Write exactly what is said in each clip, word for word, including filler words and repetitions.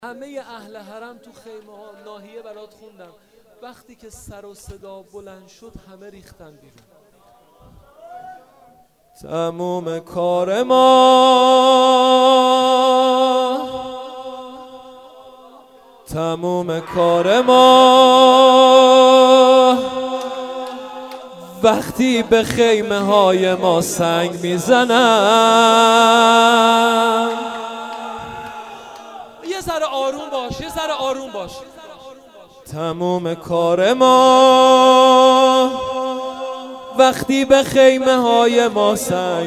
همه اهل حرم تو خیمه ها ناحیه برات خوندم. وقتی که سر و صدا بلند شد همه ریختن بیرون. تموم کار ما تموم کار ما وقتی به خیمه های ما سنگ میزنن. یه ذره آروم باش، یه ذره آروم باش. تموم کار ما وقتی به خیمه های ما سنگ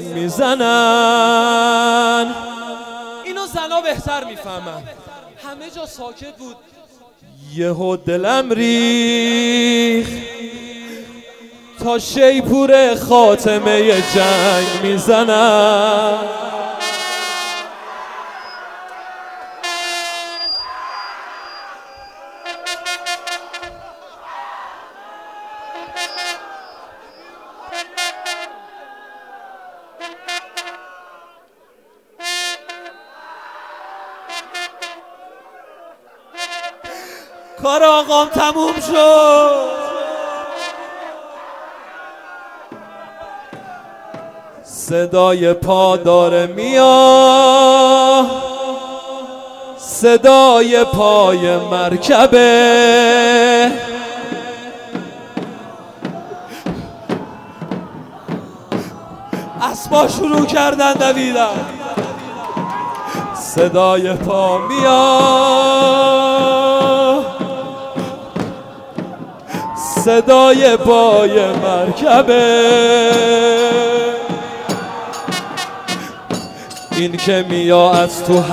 میزنن. اینو زنا بهتر میفهمن. همه جا ساکت بود. یهو دلم ریخ تا شیپور خاتمه جنگ میزنن. کار آقام تموم شد. صدای پا داره میاد، صدای پای مرکبه. اسبا شروع کردن دویدن. صدای پا میاد، صدای پای مرکبه. این که میاد از تو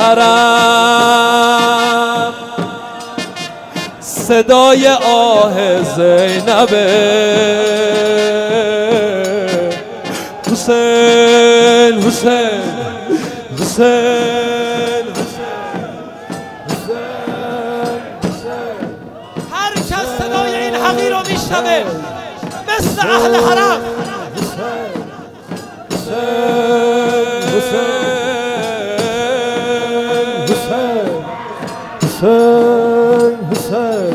حرم صدای آه زینبه. حسین حسین حسین هر کس صدای این حقیر رو میشنوه مثل اهل حرم. حسین حسین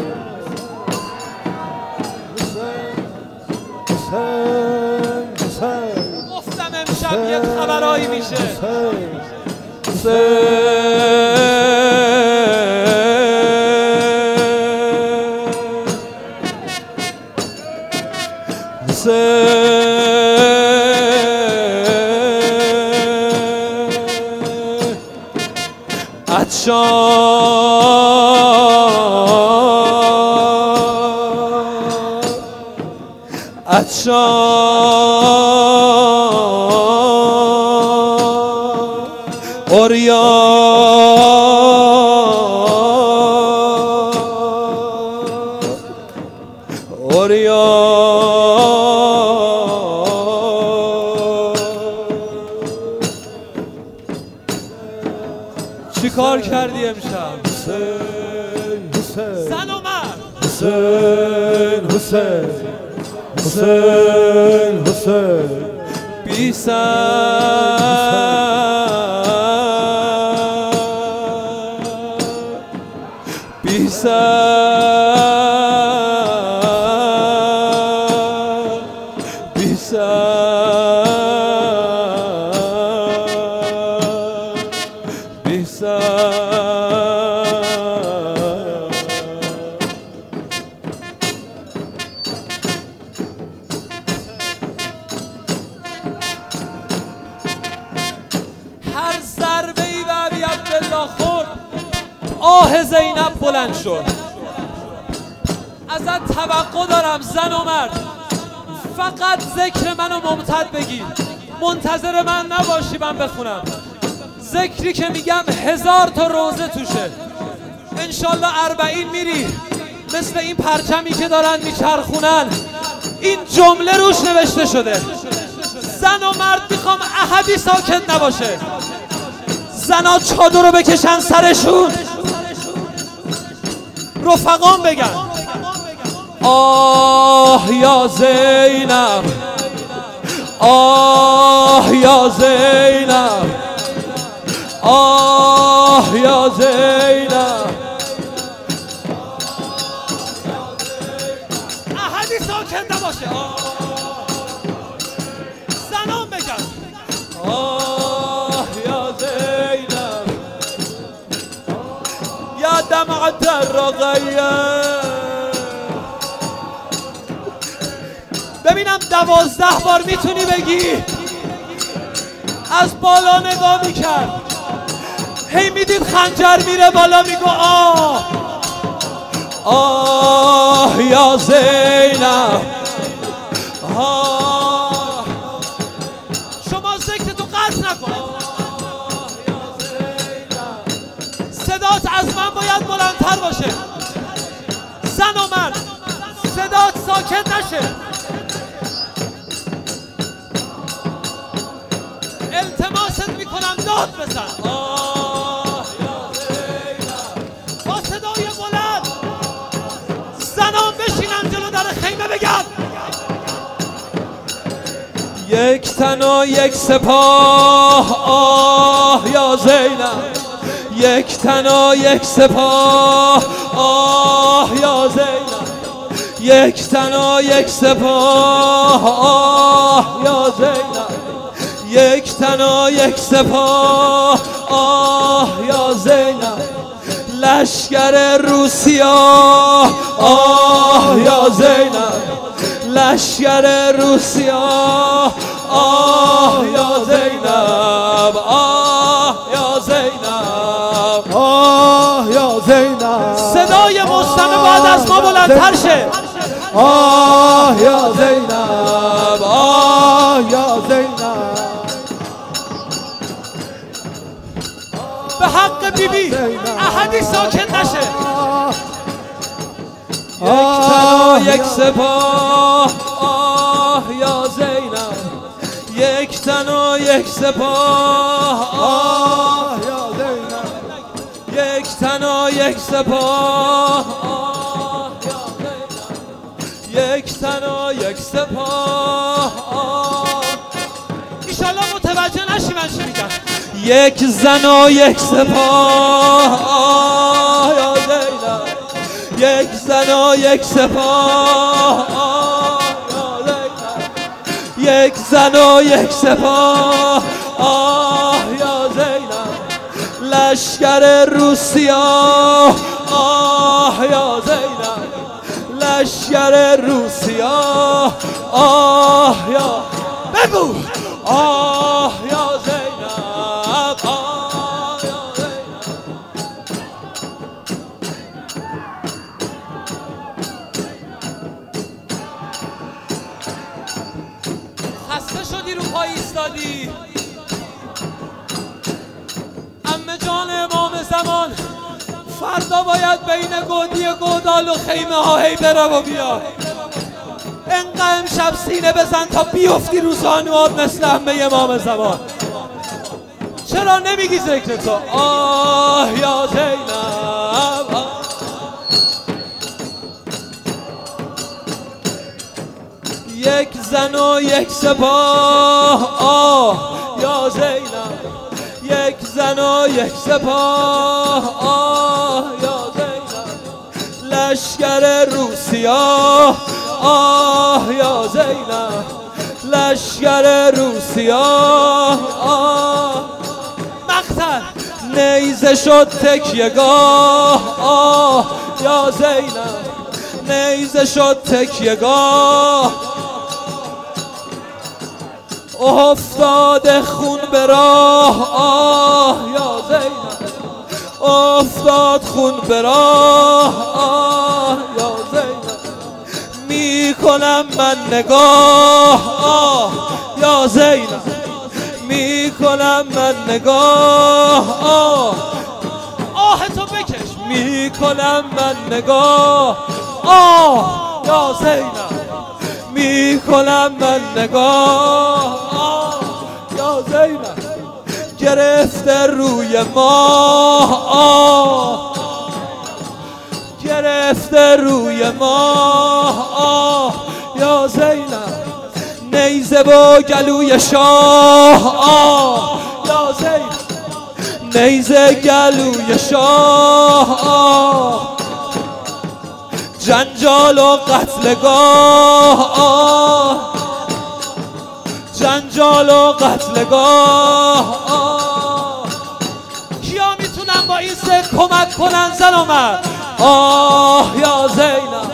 حسین گفتم امشب یه خبرایی میشه. عطشان عطشان اوریان اوریان. چی کار کردی امشب؟ زن و مرد. حسین حسین حسین حسین بی سر بی سر بی سر بی سر. هر ضربه ای به ابی عبدالله خورد آه زینب بلند شد. ازت توقع دارم زن و مرد فقط ذکر منو ممتد بگی، منتظر من نباشی من بخونم. ذکری که میگم هزار تا روزه توشه. انشالله اربعین میری مثل این پرچمی که دارن میچرخونن این جمله روش نوشته شده. زن و مرد میخوام احدی ساکت نباشه. زنا چادر رو بکشن سرشون، رفقان بگن آه یا زینب، آه یا زینب، آه آه یا زینب احدی ساکت نباشه زنان بگن آه یا زینب یا دمعت الرقیه ببینم دوازده بار میتونی بگی از بالا نگاه میکرد هی میدید خنجر میره بالا میگو آه آه یا زینب آه شما ذکرتو قطع نکن صدات از من باید بلندتر باشه زن و مرد صدات ساکت نشه التماست میکنم داد بزن آه یا زینب با صدای بلند زنان بشینن جلو در خیمه بگن یک تن و یک سپاه آه یا زینب یک تن و یک سپاه آه یا زینب یک تن و یک سپاه آه یا زینب یک تن و یک سپاه آه یا زینب لشکر روسیا آه یا زینب لشکر روسیا آه یا زینب آه یا زینب آه یا زینب صدای مستمع باید از ما بلندتر شه آه یا زینب آه یا زینب به حق بیبی احدی ساکت نشه یک تن و یک سپاه آه یا زینب یک تن و یک سپاه آه یا زینب یک تن و یک سپاه آه یا زینب یک تن و یک سپاه آه ایشالله متوجه نشی من چی میگم یک زن و یک سپاه آه یا زینب یک زن و یک سپاه آه یا زینب یک زن و یک سپاه آه یا زینب لشکر روسیا آه یا زینب لشکر روسیا آه یا بگو آه یا زینب آه یا زینب خسته شدی رو پای ایستادی عمه جان امام زمان فردا باید بین گودی گودال و خیمه ها هی بره و بیا انقدر امشب سینه بزن تا بیفتی رو زانوات مثل عمه امام زمان چرا نمیگی ذکر تو آه یا زینب آه. یک زن و یک سپاه آه یا زینب یک زن و یک سپاه آه یا زینب لشکر روسیا آه یا زینب لشکر روسیا آه مقتل نیزه شد تکیه‌گاه آه یا زینب نیزه شد تکیه‌گاه افتاد خون به راه آه یا زینب افتاد خون به راه آه یا زینب میکنم من نگاه آه یا زینب میکنم من نگاه آه آه تو بکش میکنم من نگاه آه یا زینب میکنم من نگاه آه یا زینب گرفته روی ما آه گرفته روی ما آه یا زینب نیزه با گلوی شاه آه یا زینب نیزه گلوی شاه، جنجال و قتلگاه، جنجال و قتلگاه. کیا میتونن با این سه کمک کنن زن و مرد؟ آه یا زینب.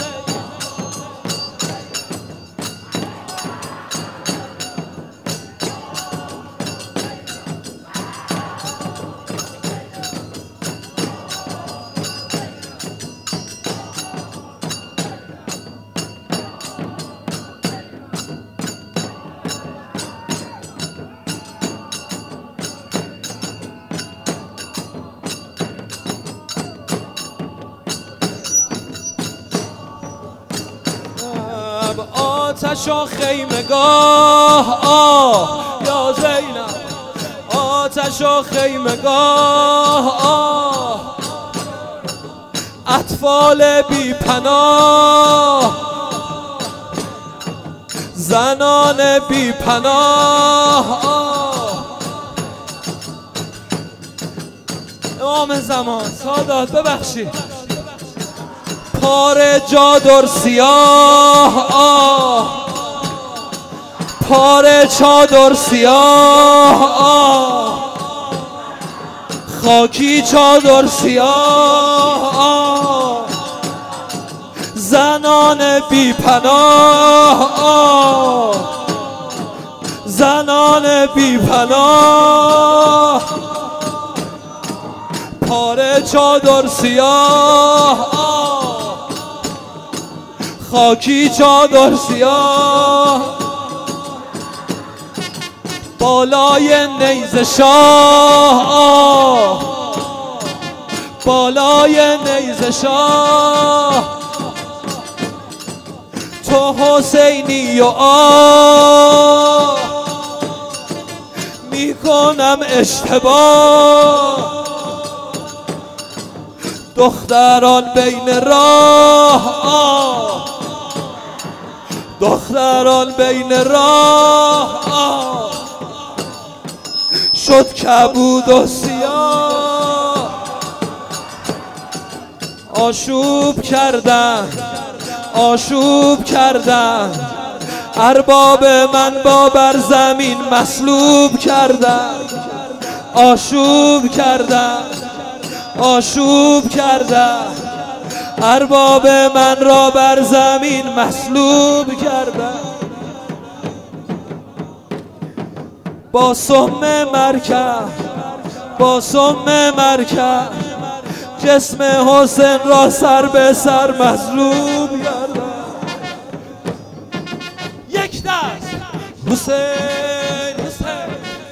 آتش و خیمگاه، آه یا زینب. آتش و خیمگاه، آه اطفال بی پناه، زنان بی پناه. امام زمان سادات ببخشید. پاره جادر سیاه، آه پاره چادر سیاه، آه خاکی چادر سیاه، آه زنان بی پناه، آه زنان بی پناه. پاره چادر سیاه، خاکی چادر سیاه. بالای نیزه شاه، بالای نیزه شاه. تو حسینی و آه میکنم اشتباه. دختران بین راه، آه دختران بین راه، آه شد کبود و سیاه. آشوب کردن، آشوب کردن، ارباب من با بر زمین مصلوب کردن. آشوب کردن، آشوب کردن، ارباب من را بر زمین مصلوب کردن. با سم مرکب، با سم مرکب، جسم حسین را سر به سر مصلوب کردن. یک دست حسین، حسین.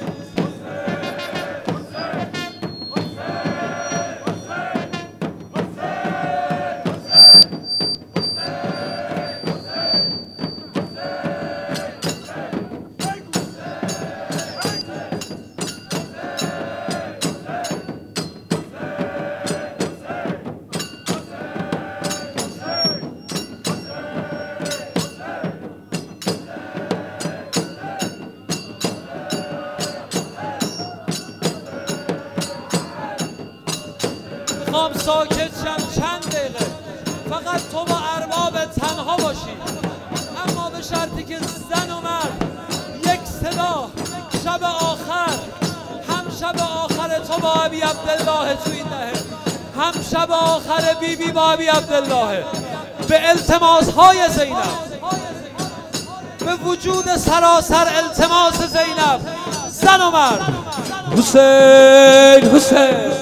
میخوام ساکت شم چند دقیقه، فقط تو با ارباب تنها باشی، اما به شرطی که زن و مرد یک صدا شب آخر، هم شب آخر تو با ابی عبدالله تو این دهه، هم شب آخر بی بی با ابی عبدالله، به التماس های زینب، به وجود سراسر التماس زینب، زن و مرد. حسین، حسین.